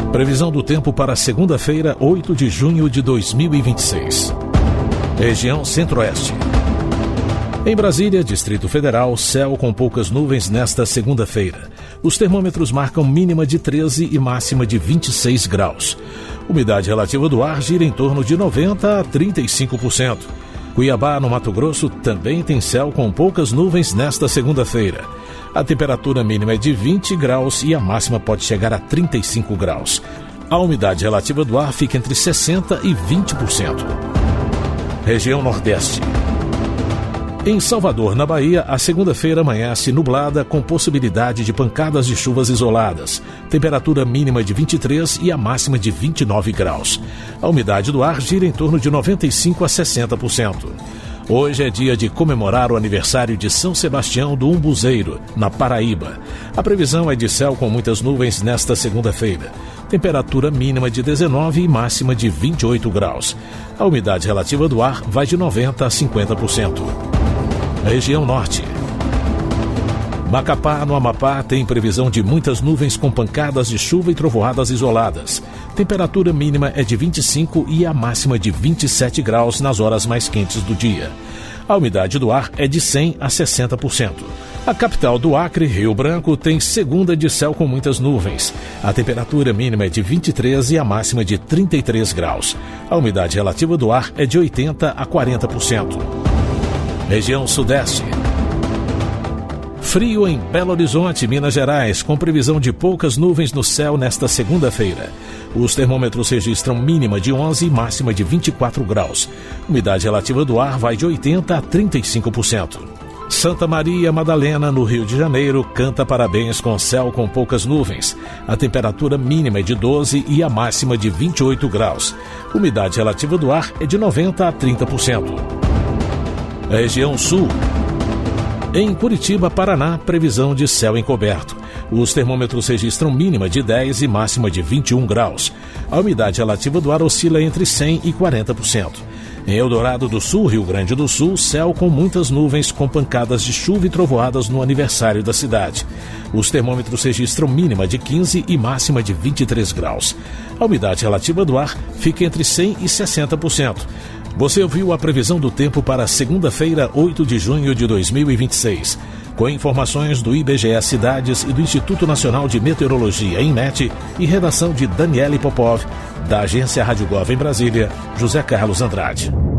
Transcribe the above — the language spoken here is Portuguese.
Previsão do tempo para segunda-feira, 8 de junho de 2026. Região Centro-Oeste. Em Brasília, Distrito Federal, céu com poucas nuvens nesta segunda-feira. Os termômetros marcam mínima de 13 e máxima de 26 graus. Umidade relativa do ar gira em torno de 90% a 35%. Cuiabá, no Mato Grosso, também tem céu com poucas nuvens nesta segunda-feira. A temperatura mínima é de 20 graus e a máxima pode chegar a 35 graus. A umidade relativa do ar fica entre 60% e 20%. Região Nordeste. Em Salvador, na Bahia, a segunda-feira amanhece nublada com possibilidade de pancadas de chuvas isoladas. Temperatura mínima de 23 e a máxima de 29 graus. A umidade do ar gira em torno de 95% a 60%. Hoje é dia de comemorar o aniversário de São Sebastião do Umbuzeiro, na Paraíba. A previsão é de céu com muitas nuvens nesta segunda-feira. Temperatura mínima de 19 e máxima de 28 graus. A umidade relativa do ar vai de 90% a 50%. Região Norte. Macapá, no Amapá, tem previsão de muitas nuvens com pancadas de chuva e trovoadas isoladas. Temperatura mínima é de 25 e a máxima de 27 graus nas horas mais quentes do dia. A umidade do ar é de 100% a 60%. A capital do Acre, Rio Branco, tem segunda de céu com muitas nuvens. A temperatura mínima é de 23 e a máxima de 33 graus. A umidade relativa do ar é de 80% a 40%. Região Sudeste. Frio em Belo Horizonte, Minas Gerais, com previsão de poucas nuvens no céu nesta segunda-feira. Os termômetros registram mínima de 11 e máxima de 24 graus. Umidade relativa do ar vai de 80% a 35%. Santa Maria Madalena, no Rio de Janeiro, canta parabéns com céu com poucas nuvens. A temperatura mínima é de 12 e a máxima de 28 graus. Umidade relativa do ar é de 90% a 30%. Região Sul. Em Curitiba, Paraná, previsão de céu encoberto. Os termômetros registram mínima de 10 e máxima de 21 graus. A umidade relativa do ar oscila entre 100% e 40%. Em Eldorado do Sul, Rio Grande do Sul, céu com muitas nuvens com pancadas de chuva e trovoadas no aniversário da cidade. Os termômetros registram mínima de 15 e máxima de 23 graus. A umidade relativa do ar fica entre 100% e 60%. Você ouviu a previsão do tempo para segunda-feira, 8 de junho de 2026. Com informações do IBGE Cidades e do Instituto Nacional de Meteorologia, INMET, e redação de Daniele Popov, da Agência Rádio Gov em Brasília, José Carlos Andrade.